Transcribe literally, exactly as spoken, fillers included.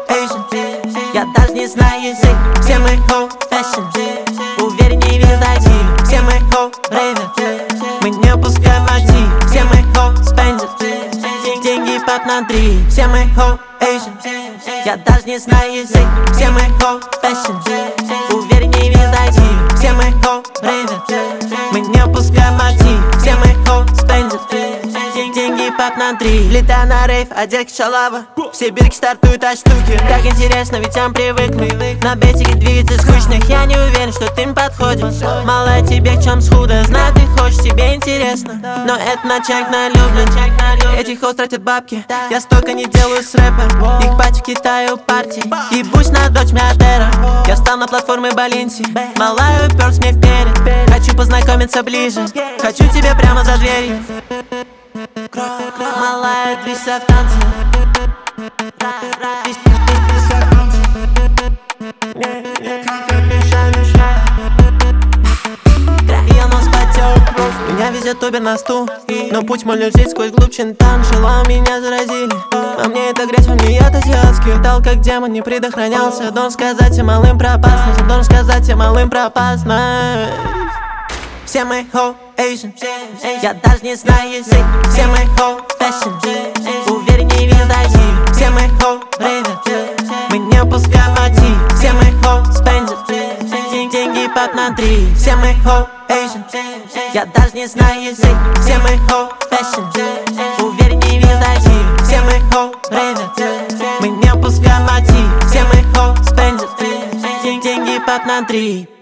Asian. Я даже не знаю язык. Все мы ho fashion. Увереннее вижу дойти. Все мы ho рейвер. Мы не упускаем мотив. Все мы ho spend it. Деньги пап на три. Все мы ho Asian. Я даже не знаю язык. Все мы ho fashion. Увереннее вижу дойти. Все мы ho рейвер. Мы не упускаем мотив. Все мы ho spend it. Деньги пап на три. Летаю на рейв, одежда шалава. Все бирки стартуют от штуки. Так интересно, ведь сам привыкли. На бетике двигаться скучных. Я не уверен, что ты им подходишь. Мало тебе в чем схудо. Знаю, ты хочешь, тебе интересно. Но это начальник налюблен. Эти хоу тратят бабки. Я столько не делаю с рэпа. Их пати в Китае у партии. Ебусь на дочь миллиардера. Я встал на платформе Баленси. Малая уперс мне вперед. Хочу познакомиться ближе. Хочу тебя прямо за дверью. Малая, движься в танце. Я нос потек. Меня везет Убер на стул. Но путь мой лежит сквозь глубь Чинтан. Шелом меня заразили. А мне эта грязь, во мне яд азиатский. Летал как демон, не предохранялся. Должен сказать я малым про опасность. Должен сказать я малым про опасность. Все мы ho Asian. Я даже не знаю язык. Все мы ho fashion. Увереннее вижу дойти. Все мы ho рейвер. Мы не упускаем мотив. Все мы ho spend it. Деньги пап на три. Все мы ho Asian. Я даже не знаю язык. Все мы ho fashion. Увереннее вижу дойти. Все мы ho рейвер. Мы не упускаем мотив. Все мы ho spend it. Деньги пап на три.